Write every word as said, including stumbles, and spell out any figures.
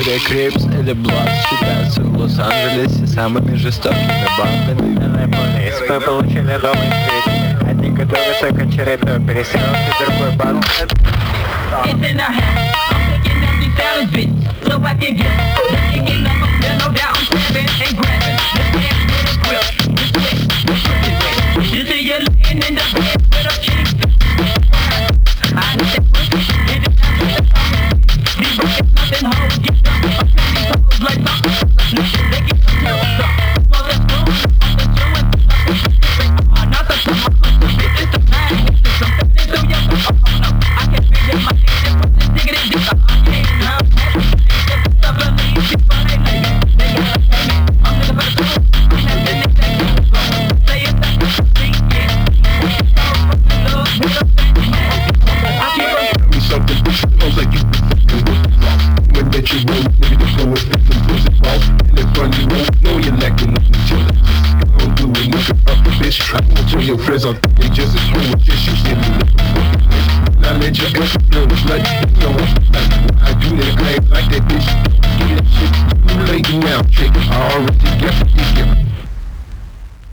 игре Крипс или Блад считаются в Лос-Анджелесе самыми жестокими бандами. Полис, мы получили новые сведения. Они готовятся к очередной перестрелке с другой бандой. It's in the house. I'm picking up these savage bitches, so I can get taking up a pill, no doubt I'm grabbing and grabbing. This man with a grip, this quick, this quick, this quick. You see you laying in the bed with a cheek. I know that pussy, and it's not just a fucking. These buckets nothing hoes, get up, I'm playing these hoes like fucking. They get the pill, stuff. Well, that's cool, I'm the doing stuff. Not the shit, it's the plan, it's the fitness, so yes, I can figure my your friends are they just as cool with just you sitting in the now let your ass feel the blood. You know I do that, I ain't like that bitch. Get that shit, you late now, chick. I already got